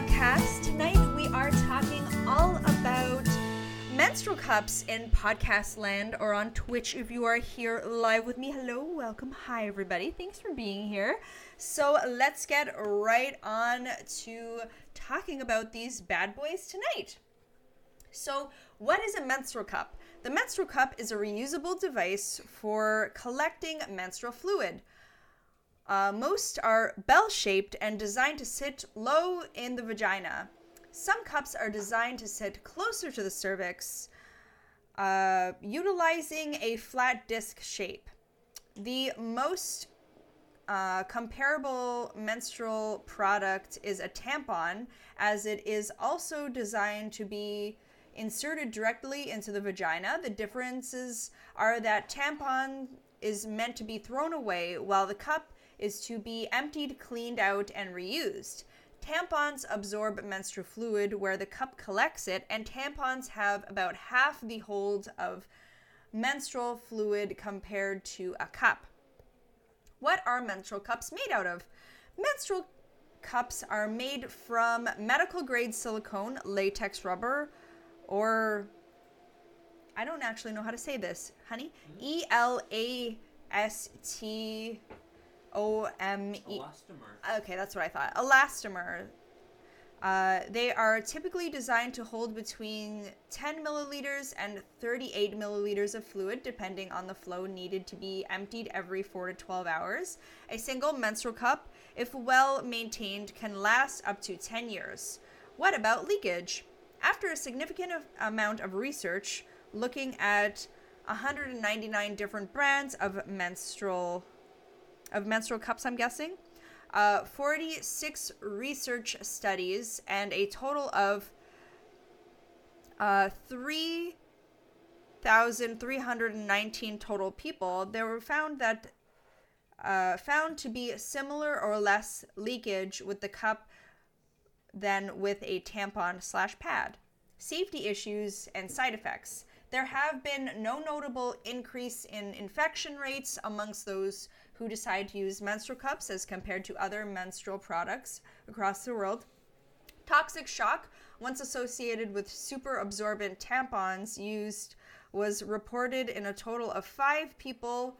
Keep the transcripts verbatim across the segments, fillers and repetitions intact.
podcast. Tonight we are talking all about menstrual cups in podcast land, or on Twitch if you are here live with me. Hello, welcome, hi everybody. Thanks for being here. So let's get right on to talking about these bad boys tonight. So what is a menstrual cup? The menstrual cup is a reusable device for collecting menstrual fluid. Uh, most are bell-shaped and designed to sit low in the vagina. Some cups are designed to sit closer to the cervix, uh, utilizing a flat disc shape. The most uh, comparable menstrual product is a tampon, as it is also designed to be inserted directly into the vagina. The differences are that tampon is meant to be thrown away, while the cup is to be emptied, cleaned out, and reused. Tampons absorb menstrual fluid where the cup collects it, and tampons have about half the hold of menstrual fluid compared to a cup. What are menstrual cups made out of? Menstrual cups are made from medical-grade silicone, latex rubber, or I don't actually know how to say this, honey. E L A S T O M E. Elastomer. Okay, that's what I thought. Elastomer. Uh, they are typically designed to hold between ten milliliters and thirty-eight milliliters of fluid, depending on the flow needed to be emptied every four to twelve hours. A single menstrual cup, if well maintained, can last up to ten years. What about leakage? After a significant amount of research, looking at one hundred ninety-nine different brands of menstrual of menstrual cups, I'm guessing, uh, forty-six research studies, and a total of uh, three thousand three hundred nineteen total people, they were found that uh, found to be similar or less leakage with the cup than with a tampon slash pad. Safety issues and side effects. There have been no notable increase in infection rates amongst those who decide to use menstrual cups as compared to other menstrual products across the world. Toxic shock, once associated with super absorbent tampons used, was reported in a total of five people,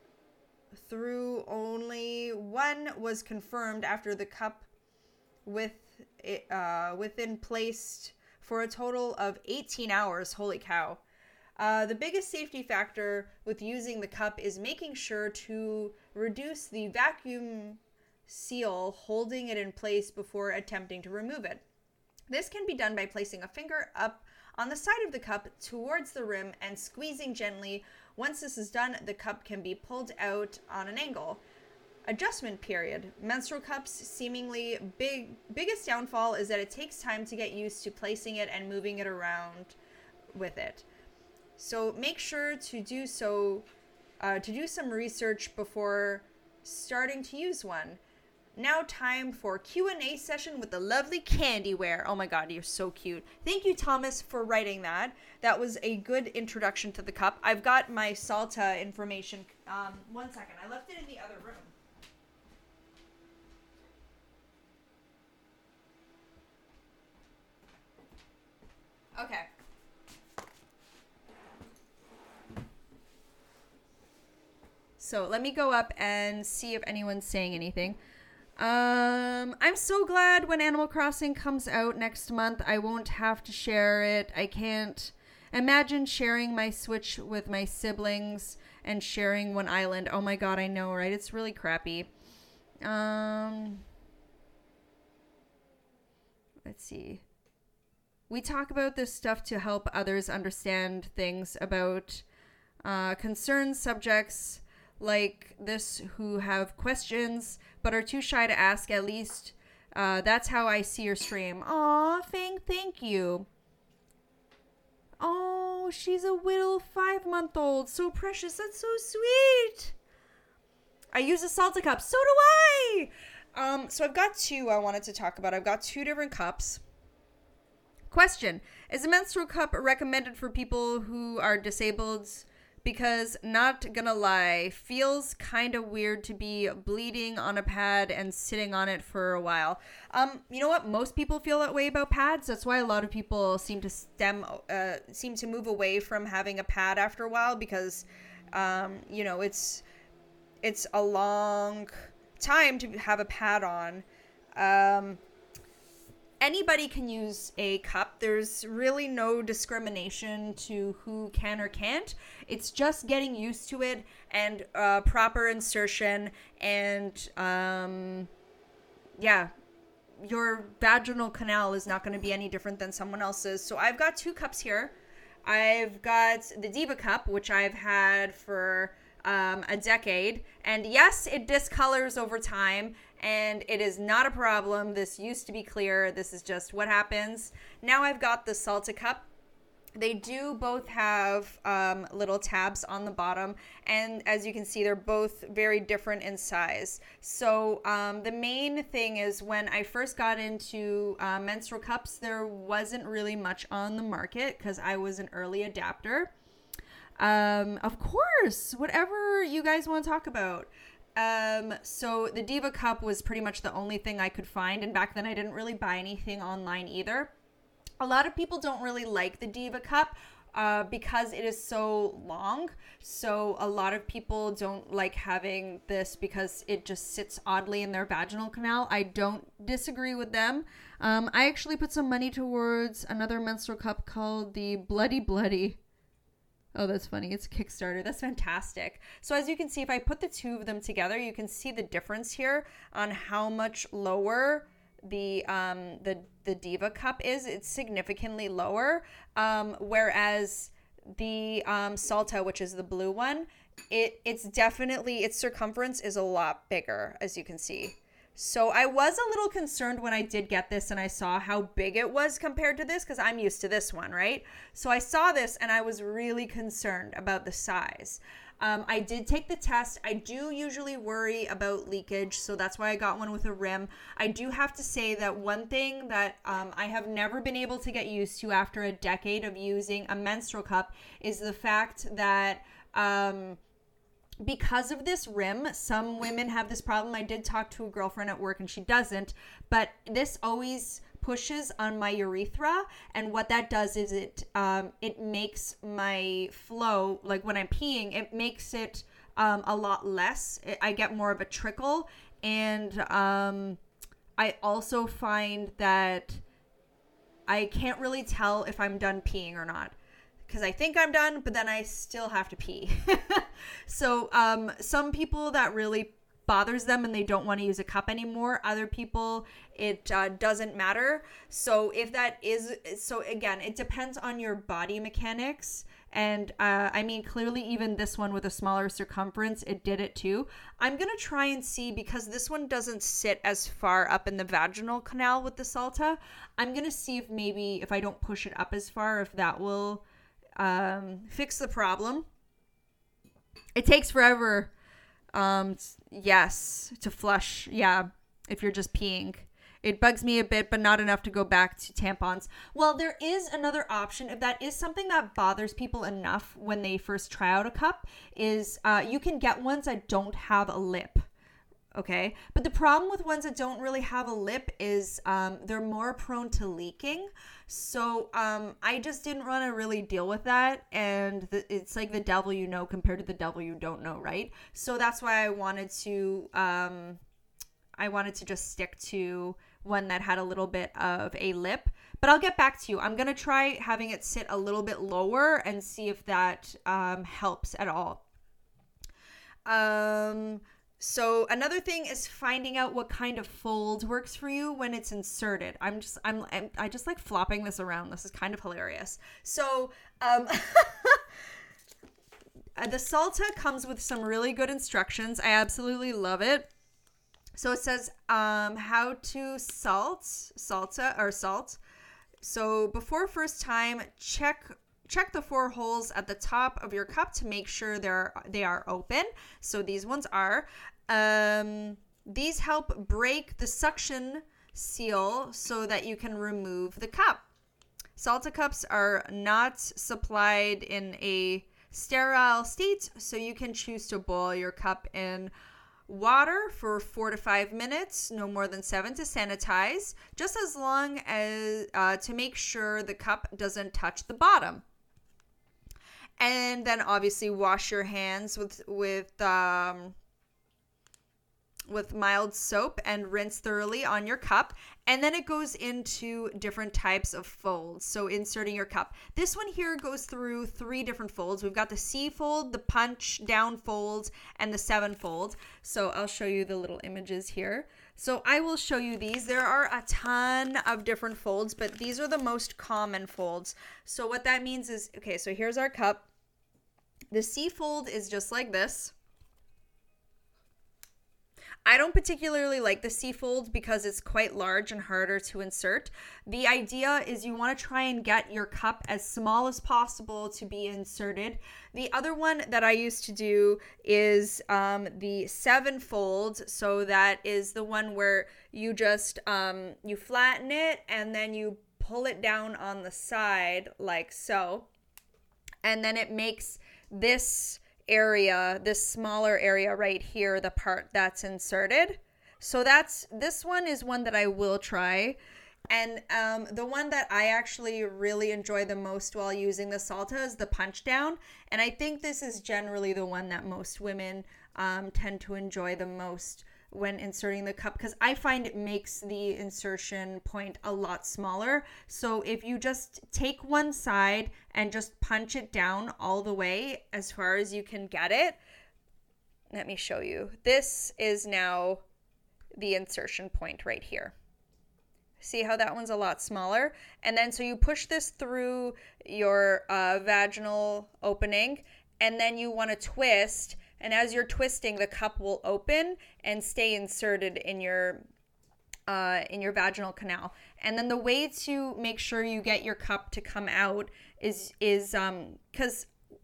through only one was confirmed after the cup with uh, within placed for a total of eighteen hours. Holy cow. Uh, the biggest safety factor with using the cup is making sure to reduce the vacuum seal holding it in place before attempting to remove it. This can be done by placing a finger up on the side of the cup towards the rim and squeezing gently. Once this is done, the cup can be pulled out on an angle. Adjustment period. Menstrual cups seemingly big biggest downfall is that it takes time to get used to placing it and moving it around with it. So make sure to do so, uh, to do some research before starting to use one. Now time for Q and A session with the lovely Candyware. Oh my god, you're so cute. Thank you, Thomas, for writing that. That was a good introduction to the cup. I've got my Salta information. Um, one second, I left it in the other room. Okay. So let me go up and see if anyone's saying anything. Um, I'm so glad when Animal Crossing comes out next month, I won't have to share it. I can't imagine sharing my Switch with my siblings and sharing one island. Oh my god, I know, right? It's really crappy. Um, let's see. We talk about this stuff to help others understand things about uh, concerned subjects like this who have questions but are too shy to ask. At least uh, that's how I see your stream. Aw, Fang, thank you. Oh, she's a little five-month-old. So precious. That's so sweet. I use a Salta cup. So do I. Um, so I've got two I wanted to talk about. I've got two different cups. Question. Is a menstrual cup recommended for people who are disabled because, not gonna lie, feels kind of weird to be bleeding on a pad and sitting on it for a while. Um, you know what? Most people feel that way about pads. That's why a lot of people seem to stem, uh, seem to move away from having a pad after a while, because, um, you know, it's it's a long time to have a pad on. Um, anybody can use a cup. There's really no discrimination to who can or can't. It's just getting used to it and uh, proper insertion, and um, yeah, your vaginal canal is not going to be any different than someone else's. So I've got two cups here. I've got the Diva cup, which I've had for um, a decade, and yes, it discolors over time, and it is not a problem. This used to be clear. This is just what happens. Now I've got the Salta cup. They do both have um, little tabs on the bottom, and as you can see, they're both very different in size. So um, the main thing is, when I first got into uh, menstrual cups, there wasn't really much on the market because I was an early adapter. Um, of course, whatever you guys want to talk about. Um, so the Diva cup was pretty much the only thing I could find, and back then I didn't really buy anything online either. A lot of people don't really like the Diva cup uh, because it is so long. So a lot of people don't like having this because it just sits oddly in their vaginal canal. I don't disagree with them. Um, I actually put some money towards another menstrual cup called the Bloody Bloody. Oh, that's funny. It's Kickstarter. That's fantastic. So as you can see, if I put the two of them together, you can see the difference here on how much lower the um the the Diva cup is. It's significantly lower, um whereas the um Salta, which is the blue one, it it's definitely, its circumference is a lot bigger, as you can see. So I was a little concerned when I did get this and I saw how big it was compared to this, because I'm used to this one, right? So I saw this and I was really concerned about the size. Um, I did take the test. I do usually worry about leakage, so that's why I got one with a rim. I do have to say that one thing that um, I have never been able to get used to after a decade of using a menstrual cup is the fact that um, because of this rim, some women have this problem. I did talk to a girlfriend at work and she doesn't, but this always pushes on my urethra, and what that does is it um, it makes my flow, like when I'm peeing, it makes it um, a lot less. I get more of a trickle, and um, I also find that I can't really tell if I'm done peeing or not, because I think I'm done, but then I still have to pee. So um, some people that really bothers them and they don't want to use a cup anymore. Other people, it uh, doesn't matter. So if that is, so again, it depends on your body mechanics. And uh, I mean, clearly even this one with a smaller circumference, it did it too. I'm going to try and see, because this one doesn't sit as far up in the vaginal canal with the Salta. I'm going to see if maybe if I don't push it up as far, if that will um, fix the problem. It takes forever. Um, yes, to flush. Yeah. If you're just peeing, it bugs me a bit, but not enough to go back to tampons. Well, there is another option. If that is something that bothers people enough when they first try out a cup, is, uh, you can get ones that don't have a lip. Okay. But the problem with ones that don't really have a lip is, um, they're more prone to leaking. So, um, I just didn't want to really deal with that. And the, it's like the devil you know compared to the devil you don't know, right? So that's why I wanted to, um, I wanted to just stick to one that had a little bit of a lip. But I'll get back to you. I'm going to try having it sit a little bit lower and see if that, um, helps at all. Um... So another thing is finding out what kind of fold works for you when it's inserted. I'm just, I'm, I'm I just like flopping this around. This is kind of hilarious. So, um, the Salta comes with some really good instructions. I absolutely love it. So it says, um, how to salt, Salta or salt. So before first time, check Check the four holes at the top of your cup to make sure they're they are open. So these ones are. Um, these help break the suction seal so that you can remove the cup. Salta cups are not supplied in a sterile state, so you can choose to boil your cup in water for four to five minutes, no more than seven, to sanitize, just as long as uh, to make sure the cup doesn't touch the bottom. And then obviously wash your hands with with um, with mild soap and rinse thoroughly on your cup. And then it goes into different types of folds. So inserting your cup. This one here goes through three different folds. We've got the C fold, the punch down fold, and the seven fold. So I'll show you the little images here. So I will show you these. There are a ton of different folds, but these are the most common folds. So what that means is, okay, so here's our cup. The C fold is just like this. I don't particularly like the C fold because it's quite large and harder to insert. The idea is you want to try and get your cup as small as possible to be inserted. The other one that I used to do is um, the seven fold. So that is the one where you just, um, you flatten it and then you pull it down on the side like so. And then it makes this area, this smaller area right here, the part that's inserted. So that's, this one is one that I will try. And um, the one that I actually really enjoy the most while using the Salta is the punch down. And I think this is generally the one that most women um, tend to enjoy the most when inserting the cup, because I find it makes the insertion point a lot smaller. So if you just take one side and just punch it down all the way as far as you can get it, let me show you. This is now the insertion point right here. See how that one's a lot smaller? And then so you push this through your uh, vaginal opening, and then you want to twist. And as you're twisting, the cup will open and stay inserted in your uh, in your vaginal canal. And then the way to make sure you get your cup to come out is is um because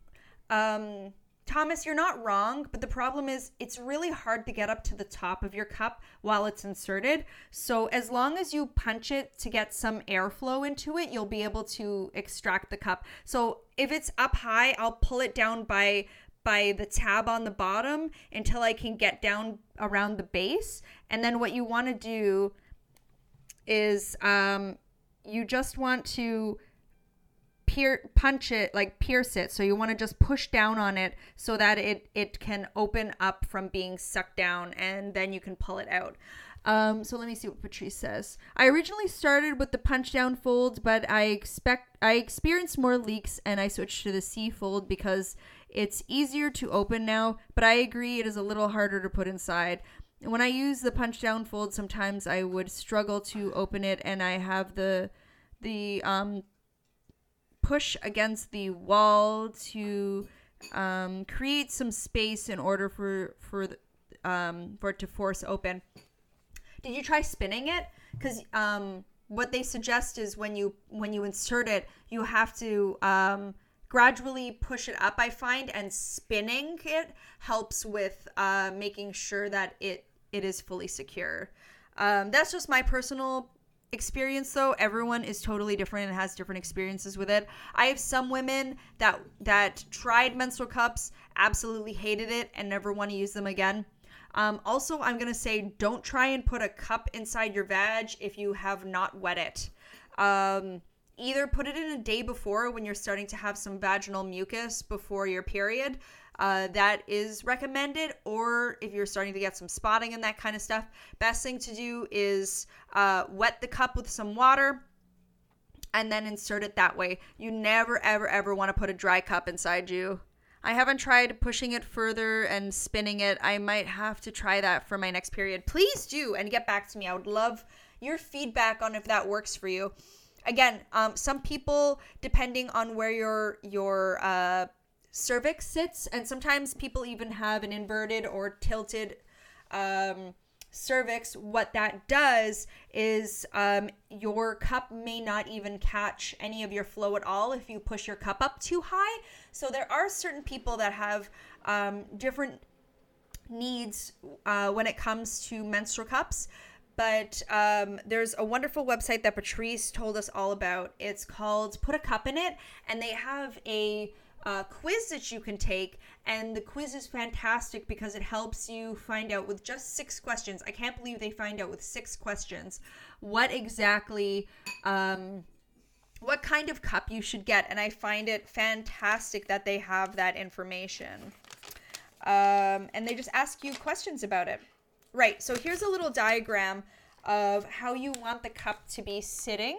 um Thomas, you're not wrong, but the problem is it's really hard to get up to the top of your cup while it's inserted. So as long as you punch it to get some airflow into it, you'll be able to extract the cup. So if it's up high, I'll pull it down by by the tab on the bottom until I can get down around the base. And then what you want to do is um, you just want to pier- punch it, like pierce it. So you want to just push down on it so that it, it can open up from being sucked down, and then you can pull it out. Um, so let me see what Patrice says. I originally started with the punch down fold, but I expect I experienced more leaks and I switched to the C fold because it's easier to open now, but I agree it is a little harder to put inside. When I use the punch down fold, sometimes I would struggle to open it, and I have the the um, push against the wall to um, create some space in order for for the, um, for it to force open. Did you try spinning it? Because um, what they suggest is when you when you insert it, you have to um, gradually push it up, I find, and spinning it helps with uh, making sure that it, it is fully secure. Um, that's just my personal experience, though. Everyone is totally different and has different experiences with it. I have some women that that tried menstrual cups, absolutely hated it, and never want to use them again. Um, also, I'm going to say don't try and put a cup inside your vag if you have not wet it. Um, either put it in a day before when you're starting to have some vaginal mucus before your period. Uh, that is recommended. Or if you're starting to get some spotting and that kind of stuff, best thing to do is uh, wet the cup with some water and then insert it that way. You never, ever, ever want to put a dry cup inside you. I haven't tried pushing it further and spinning it. I might have to try that for my next period. Please do, and get back to me. I would love your feedback on if that works for you. Again, um, some people, depending on where your your uh, cervix sits, and sometimes people even have an inverted or tilted um, cervix, what that does is um, your cup may not even catch any of your flow at all if you push your cup up too high. So there are certain people that have um, different needs uh, when it comes to menstrual cups. But um, there's a wonderful website that Patrice told us all about. It's called Put a Cup in It, and they have a uh, quiz that you can take, and the quiz is fantastic because it helps you find out with just six questions. I can't believe they find out with six questions what exactly, um, what kind of cup you should get, and I find it fantastic that they have that information. Um, and they just ask you questions about it. Right, so here's a little diagram of how you want the cup to be sitting.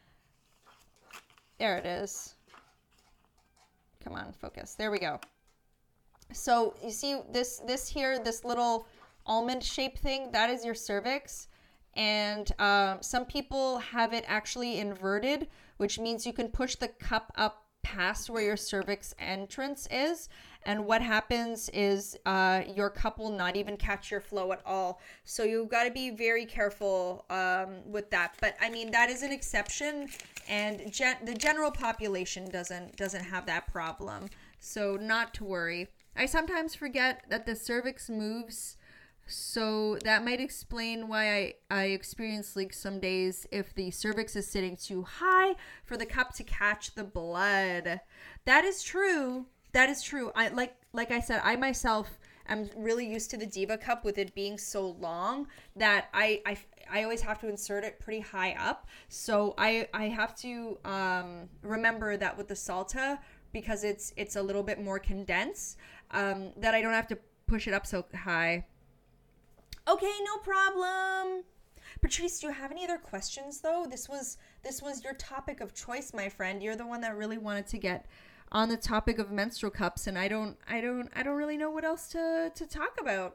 There it is. Come on, focus. There we go. So you see this this here, this little almond shaped thing, that is your cervix. And um, some people have it actually inverted, which means you can push the cup up past where your cervix entrance is. And what happens is uh, your cup will not even catch your flow at all. So you've got to be very careful um, with that. But I mean, that is an exception. And gen- the general population doesn't doesn't have that problem. So not to worry. I sometimes forget that the cervix moves. So that might explain why I, I experience leaks some days if the cervix is sitting too high for the cup to catch the blood. That is true. That is true. I like like I said, I myself am really used to the Diva cup with it being so long that I I, I always have to insert it pretty high up. So I I have to um, remember that with the Salta, because it's it's a little bit more condensed, um, that I don't have to push it up so high. Okay, no problem. Patrice, do you have any other questions though? This was this was your topic of choice, my friend. You're the one that really wanted to get on the topic of menstrual cups, and I don't I don't I don't really know what else to to talk about.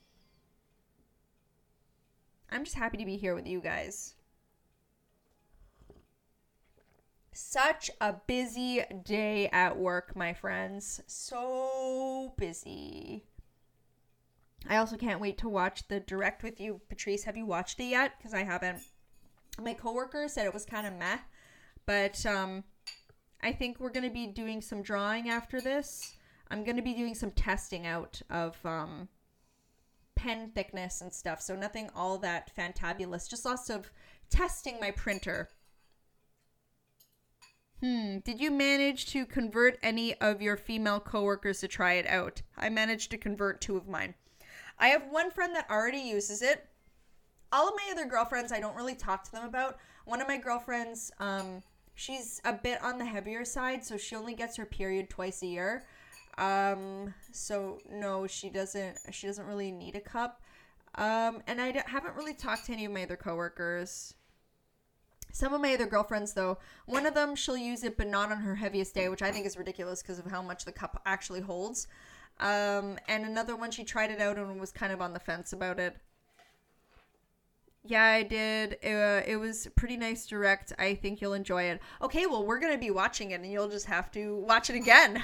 I'm just happy to be here with you guys. Such a busy day at work, my friends. So busy. I also can't wait to watch the Direct with You. Patrice, have you watched it yet? Because I haven't. My coworker said it was kind of meh, but um I think we're going to be doing some drawing after this. I'm going to be doing some testing out of um, pen thickness and stuff. So nothing all that fantabulous. Just lots of testing my printer. Hmm. Did you manage to convert any of your female coworkers to try it out? I managed to convert two of mine. I have one friend that already uses it. All of my other girlfriends, I don't really talk to them about. One of my girlfriends, um... she's a bit on the heavier side, so she only gets her period twice a year. Um, so no, she doesn't. She doesn't really need a cup. Um, and I d- haven't really talked to any of my other coworkers. Some of my other girlfriends, though, one of them she'll use it, but not on her heaviest day, which I think is ridiculous because of how much the cup actually holds. Um, and another one, she tried it out and was kind of on the fence about it. Yeah, I did. Uh, it was pretty nice Direct. I think you'll enjoy it. Okay, well, we're going to be watching it, and you'll just have to watch it again.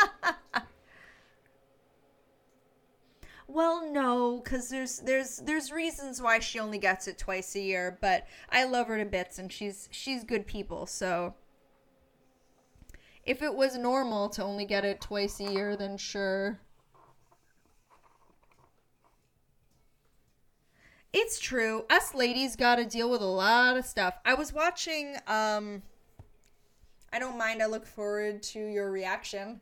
Well, no, because there's there's there's reasons why she only gets it twice a year, but I love her to bits, and she's she's good people, so if it was normal to only get it twice a year, then sure. It's true. Us ladies got to deal with a lot of stuff. I was watching, um, I don't mind. I look forward to your reaction.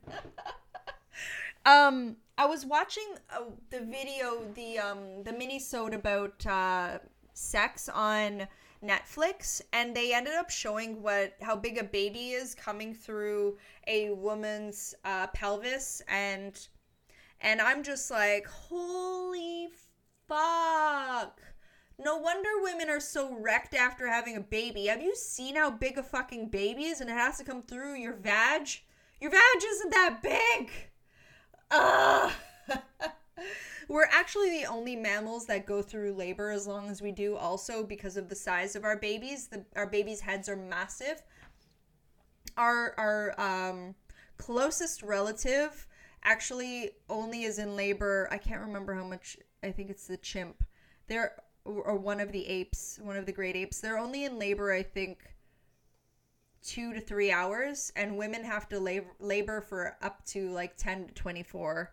um, I was watching uh, the video, the, um, the mini-sode about, uh, sex on Netflix, and they ended up showing what, how big a baby is coming through a woman's, uh, pelvis, and, and I'm just like, holy fuck. No wonder women are so wrecked after having a baby. Have you seen how big a fucking baby is and it has to come through your vag? Your vag isn't that big. Ugh. We're actually the only mammals that go through labor as long as we do, also because of the size of our babies. The, our babies' heads are massive. Our, our um, closest relative actually only is in labor. I can't remember how much. I think it's the chimp. They're, or one of the apes, one of the great apes. They're only in labor, I think, two to three hours. And women have to labor, labor for up to like ten to twenty-four.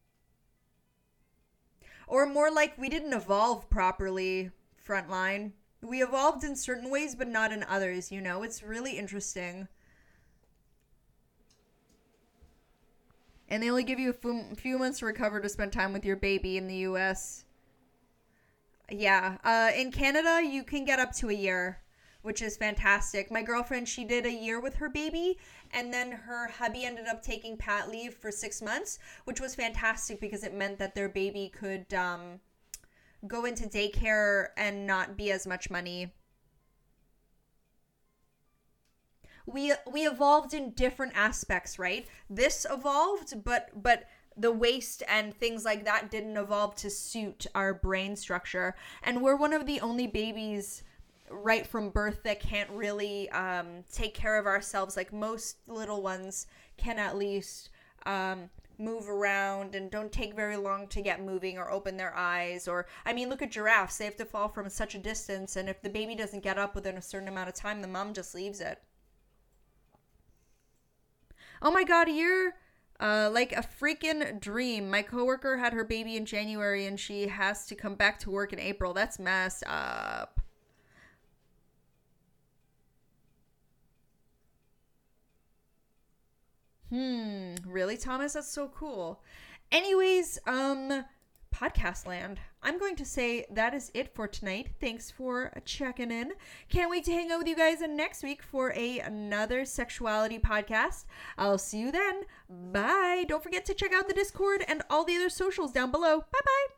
Or more like we didn't evolve properly, frontline. We evolved in certain ways, but not in others, you know? It's really interesting. And they only give you a few, few months to recover to spend time with your baby in the U S. Yeah. Uh, in Canada, you can get up to a year, which is fantastic. My girlfriend, she did a year with her baby, and then her hubby ended up taking pat leave for six months, which was fantastic because it meant that their baby could um, go into daycare and not be as much money. We we evolved in different aspects, right? This evolved, but but the waist and things like that didn't evolve to suit our brain structure. And we're one of the only babies right from birth that can't really um, take care of ourselves. Like most little ones can at least um, move around and don't take very long to get moving or open their eyes. Or, I mean, look at giraffes. They have to fall from such a distance, and if the baby doesn't get up within a certain amount of time, the mom just leaves it. Oh my god, a year, uh, like a freaking dream. My coworker had her baby in January and she has to come back to work in April. That's messed up. Hmm, really, Thomas? That's so cool. Anyways, um, podcast land. I'm going to say that is it for tonight. Thanks for checking in. Can't wait to hang out with you guys next week for a, another sexuality podcast. I'll see you then. Bye. Don't forget to check out the Discord and all the other socials down below. Bye-bye.